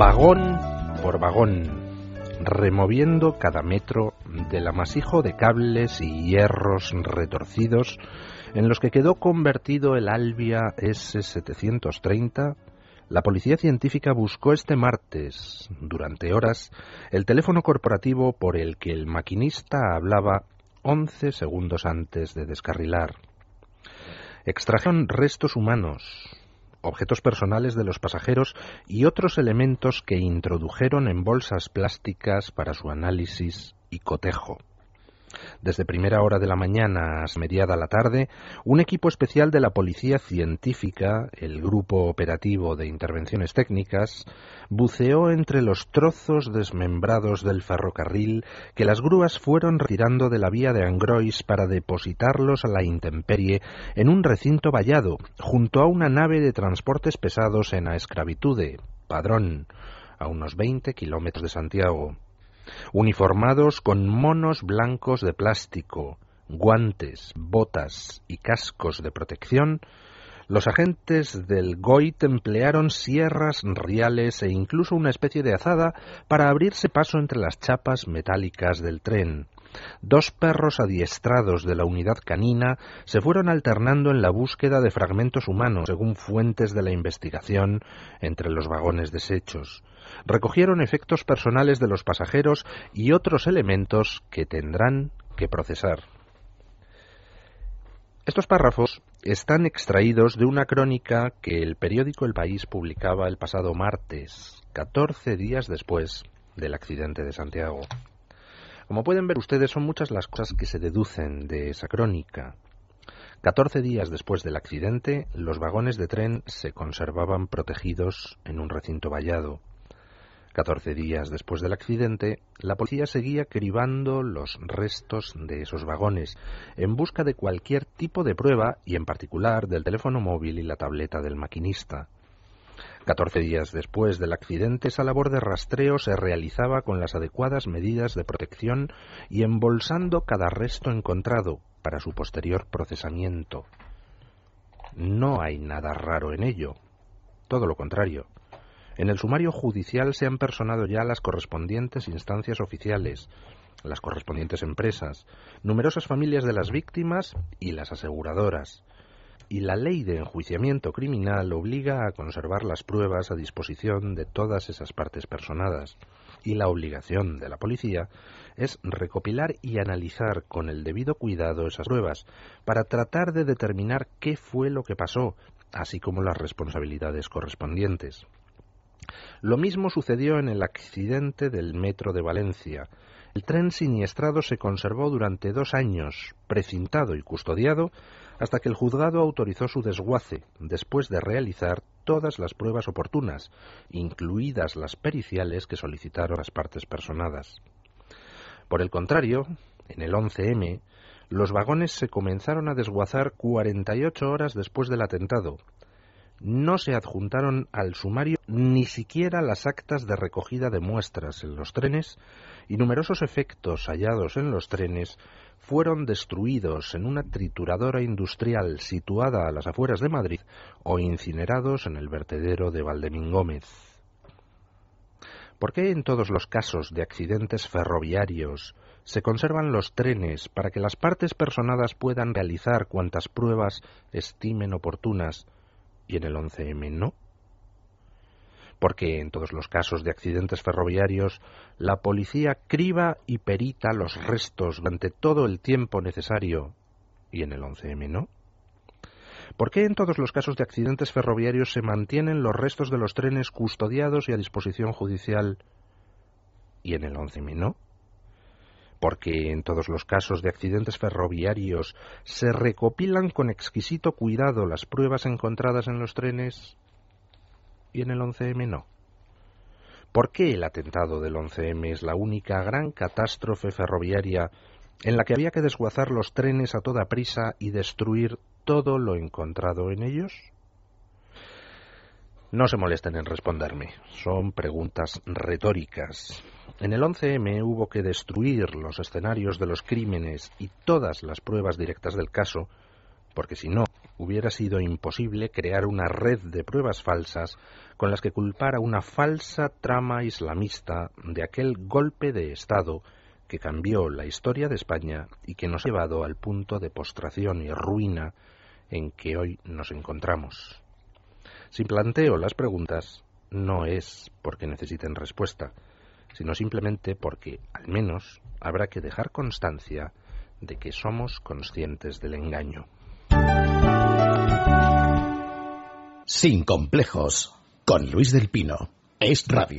vagón por vagón, removiendo cada metro del amasijo de cables y hierros retorcidos en los que quedó convertido el Albia S-730, la policía científica buscó este martes, durante horas, el teléfono corporativo por el que el maquinista hablaba 11 segundos antes de descarrilar. Extrajeron restos humanos, objetos personales de los pasajeros y otros elementos que introdujeron en bolsas plásticas para su análisis y cotejo. Desde primera hora de la mañana hasta mediada la tarde, un equipo especial de la Policía Científica, el Grupo Operativo de Intervenciones Técnicas, buceó entre los trozos desmembrados del ferrocarril que las grúas fueron retirando de la vía de Angrois para depositarlos a la intemperie en un recinto vallado, junto a una nave de transportes pesados en Escravitude, Padrón, a unos 20 kilómetros de Santiago. Uniformados con monos blancos de plástico, guantes, botas y cascos de protección, los agentes del GOIT emplearon sierras, riales e incluso una especie de azada para abrirse paso entre las chapas metálicas del tren. Dos perros adiestrados de la unidad canina se fueron alternando en la búsqueda de fragmentos humanos, según fuentes de la investigación, entre los vagones deshechos. Recogieron efectos personales de los pasajeros y otros elementos que tendrán que procesar. Estos párrafos están extraídos de una crónica que el periódico El País publicaba el pasado martes, 14 días después del accidente de Santiago. Como pueden ver ustedes, son muchas las cosas que se deducen de esa crónica. 14 días después del accidente, los vagones de tren se conservaban protegidos en un recinto vallado. 14 días después del accidente, la policía seguía cribando los restos de esos vagones, en busca de cualquier tipo de prueba, y en particular del teléfono móvil y la tableta del maquinista. 14 días después del accidente, esa labor de rastreo se realizaba con las adecuadas medidas de protección y embolsando cada resto encontrado para su posterior procesamiento. No hay nada raro en ello, todo lo contrario. En el sumario judicial se han personado ya las correspondientes instancias oficiales, las correspondientes empresas, numerosas familias de las víctimas y las aseguradoras. Y la ley de enjuiciamiento criminal obliga a conservar las pruebas a disposición de todas esas partes personadas. Y la obligación de la policía es recopilar y analizar con el debido cuidado esas pruebas para tratar de determinar qué fue lo que pasó, así como las responsabilidades correspondientes. Lo mismo sucedió en el accidente del metro de Valencia. El tren siniestrado se conservó durante 2 años, precintado y custodiado, hasta que el juzgado autorizó su desguace, después de realizar todas las pruebas oportunas, incluidas las periciales que solicitaron las partes personadas. Por el contrario, en el 11M, los vagones se comenzaron a desguazar 48 horas después del atentado. No se adjuntaron al sumario ni siquiera las actas de recogida de muestras en los trenes, y numerosos efectos hallados en los trenes fueron destruidos en una trituradora industrial situada a las afueras de Madrid o incinerados en el vertedero de Valdemingómez. ¿Por qué en todos los casos de accidentes ferroviarios se conservan los trenes para que las partes personadas puedan realizar cuantas pruebas estimen oportunas y en el 11M no? Porque en todos los casos de accidentes ferroviarios la policía criba y perita los restos durante todo el tiempo necesario y en el 11M no? ¿Por qué en todos los casos de accidentes ferroviarios se mantienen los restos de los trenes custodiados y a disposición judicial y en el 11M no? Porque en todos los casos de accidentes ferroviarios se recopilan con exquisito cuidado las pruebas encontradas en los trenes y en el 11M no? ¿Por qué el atentado del 11M es la única gran catástrofe ferroviaria en la que había que desguazar los trenes a toda prisa y destruir todo lo encontrado en ellos? No se molesten en responderme, son preguntas retóricas. En el 11M hubo que destruir los escenarios de los crímenes y todas las pruebas directas del caso, porque si no, hubiera sido imposible crear una red de pruebas falsas con las que culpar a una falsa trama islamista de aquel golpe de Estado que cambió la historia de España y que nos ha llevado al punto de postración y ruina en que hoy nos encontramos. Si planteo las preguntas, no es porque necesiten respuesta, sino simplemente porque, al menos, habrá que dejar constancia de que somos conscientes del engaño. Sin complejos, con Luis del Pino. Es Radio.